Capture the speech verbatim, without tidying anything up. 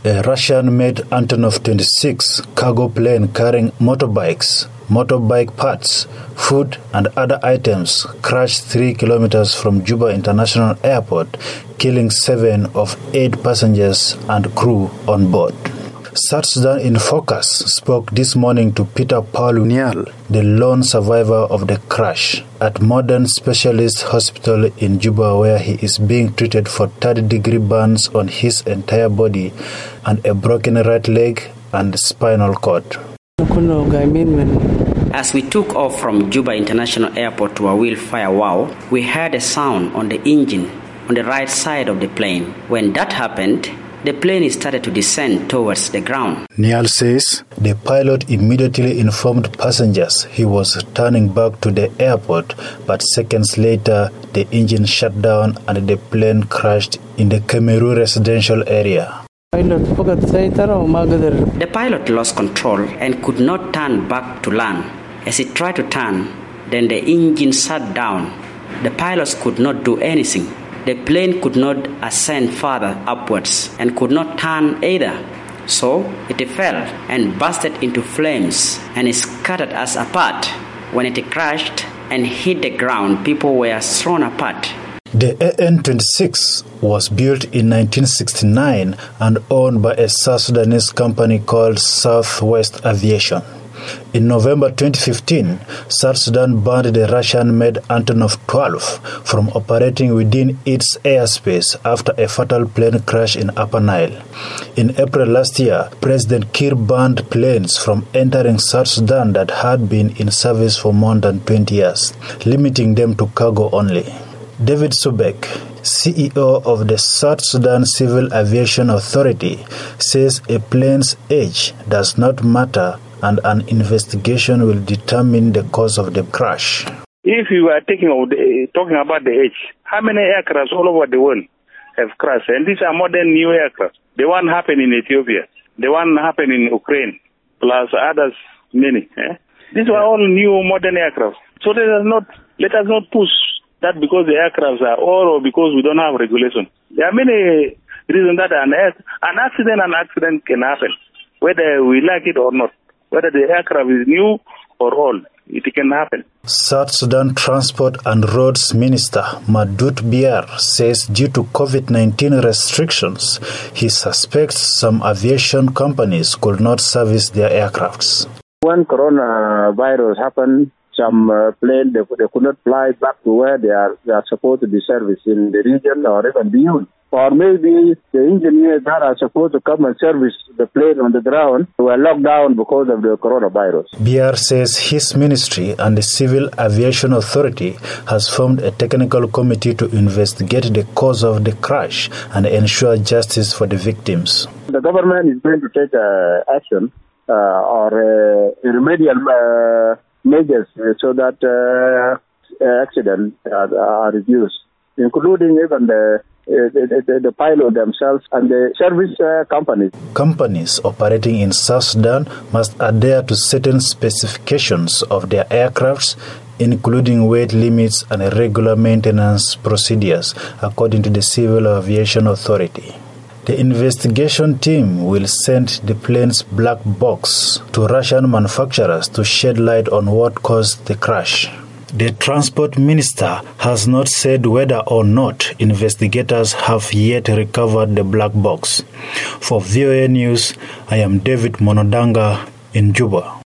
A Russian-made Antonov twenty-six cargo plane carrying motorbikes, motorbike parts, food and other items crashed three kilometers from Juba International Airport, killing seven of eight passengers and crew on board. South Sudan in Focus spoke this morning to Peter Paul Nial, the lone survivor of the crash, at Modern Specialist Hospital in Juba, where he is being treated for third-degree burns on his entire body and a broken right leg and spinal cord. As we took off from Juba International Airport to Awil Firewall, we heard a sound on the engine on the right side of the plane. When that happened, the plane started to descend towards the ground. Nial says the pilot immediately informed passengers he was turning back to the airport, but seconds later the engine shut down and the plane crashed in the Kemeru residential area. The pilot lost control and could not turn back to land. As he tried to turn, then the engine shut down. The pilots could not do anything. The plane could not ascend further upwards and could not turn either. So it fell and bursted into flames and scattered us apart. When it crashed and hit the ground, people were thrown apart. The A N twenty-six was built in nineteen sixty-nine and owned by a South Sudanese company called Southwest Aviation. In November twenty fifteen, South Sudan banned the Russian-made Antonov twelve from operating within its airspace after a fatal plane crash in Upper Nile. In April last year, President Kiir banned planes from entering South Sudan that had been in service for more than twenty years, limiting them to cargo only. David Subek, C E O of the South Sudan Civil Aviation Authority, says a plane's age does not matter and an investigation will determine the cause of the crash. If you are taking of the, talking about the age, how many aircrafts all over the world have crashed? And these are modern new aircrafts. The one happened in Ethiopia, the one happened in Ukraine, plus others, many. Eh? These were all new modern aircrafts. So let us not let us not push that because the aircrafts are old or because we don't have regulation. There are many reasons that an, an accident an accident can happen, whether we like it or not. Whether the aircraft is new or old, it can happen. South Sudan Transport and Roads Minister Madut Biar says due to COVID nineteen restrictions, he suspects some aviation companies could not service their aircrafts. When coronavirus happened, some uh, planes they, they could not fly back to where they are, they are supposed to be serviced in the region or even beyond. Or maybe the engineers that are supposed to come and service the plane on the ground were locked down because of the coronavirus. Biar says his ministry and the Civil Aviation Authority has formed a technical committee to investigate the cause of the crash and ensure justice for the victims. The government is going to take uh, action uh, or uh, remedial uh, measures so that uh, accidents are, are reduced, including even the Uh, the, the, the pilot themselves and the service uh, companies. Companies operating in South Sudan must adhere to certain specifications of their aircrafts, including weight limits and regular maintenance procedures, according to the Civil Aviation Authority. The investigation team will send the plane's black box to Russian manufacturers to shed light on what caused the crash. The transport minister has not said whether or not investigators have yet recovered the black box. For V O A News, I am David Monodanga in Juba.